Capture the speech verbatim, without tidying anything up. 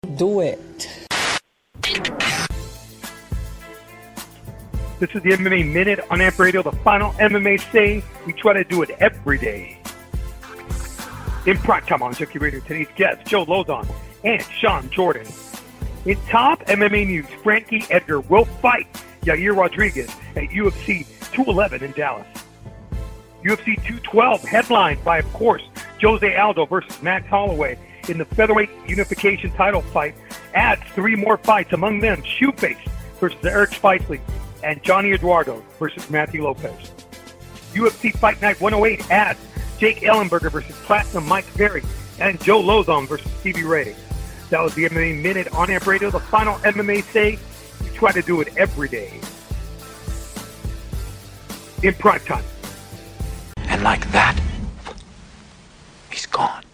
Do it. This is the M M A Minute on Amp Radio, the final M M A say. We try to do it every day. In prime time on Junkie Radio, today's guests, Joe Lauzon and Sean Jordan. In top M M A news, Frankie Edgar will fight Yair Rodriguez at U F C two eleven in Dallas. U F C two twelve headlined by, of course, Jose Aldo versus Max Holloway in the featherweight unification title fight, adds three more fights, among them Shoeface versus Eric Spicely and Johnny Eduardo versus Matthew Lopez. U F C Fight Night one oh eight adds Jake Ellenberger versus Platinum Mike Perry and Joe Lauzon versus Stevie Ray. That was the M M A Minute on Amp Radio, the final M M A say. We try to do it every day. In prime time. And like that, he's gone.